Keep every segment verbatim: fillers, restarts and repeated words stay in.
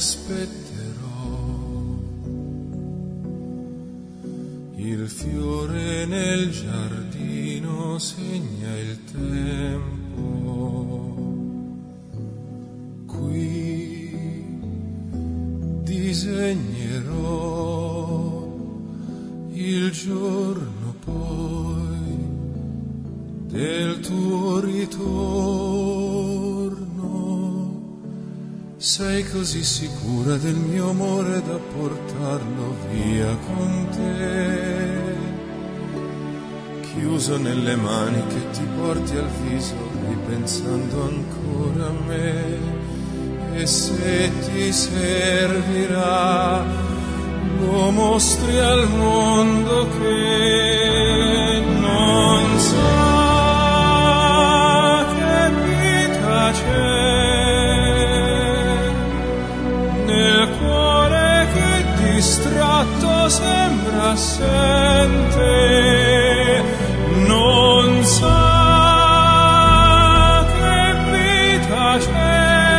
aspetterò. Il fiore nel giardino segna il tempo. Qui disegnerò il giorno poi del tuo ritorno. Sei così sicura del mio amore da portarlo via con te, chiuso nelle mani che ti porti al viso ripensando ancora a me. E se ti servirà lo mostri al mondo che non sa che vita c'è nel cuore che distratto sembra assente, non sa che vita c'è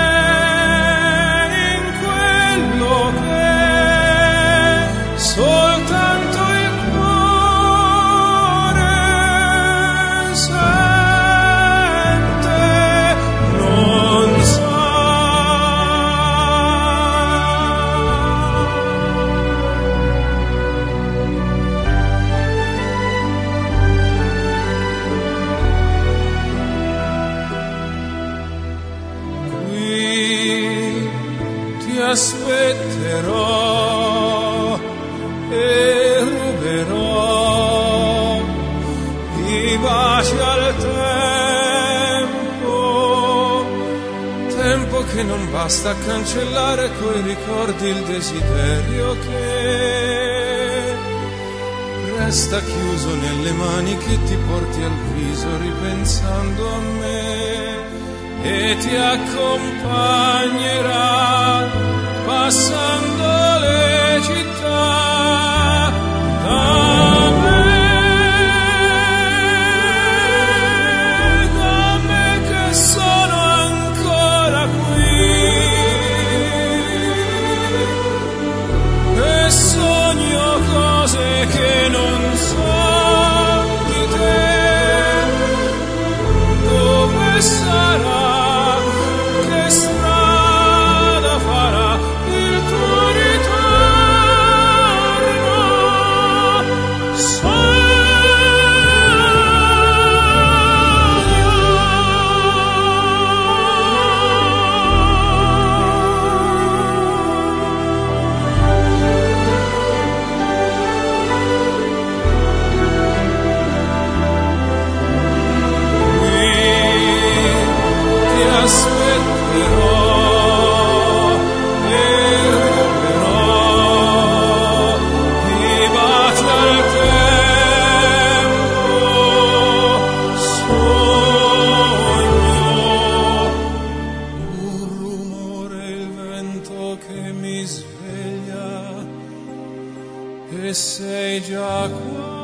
in quello che soltanto il cuore sente, non sa. Aspetterò e ruberò i baci al tempo, tempo che non basta a cancellare coi ricordi il desiderio che resta chiuso nelle mani che ti porti al viso ripensando a me. E ti accompagnerà passando le città da me, da me che sono ancora qui e sogno cose che non so di te. Dove sarà? Che strada farà il tuo ritorno? Qui ti aspetterò e ruberò i baci al tempo, sogno un rumore, il vento che mi sveglia e sei già qua.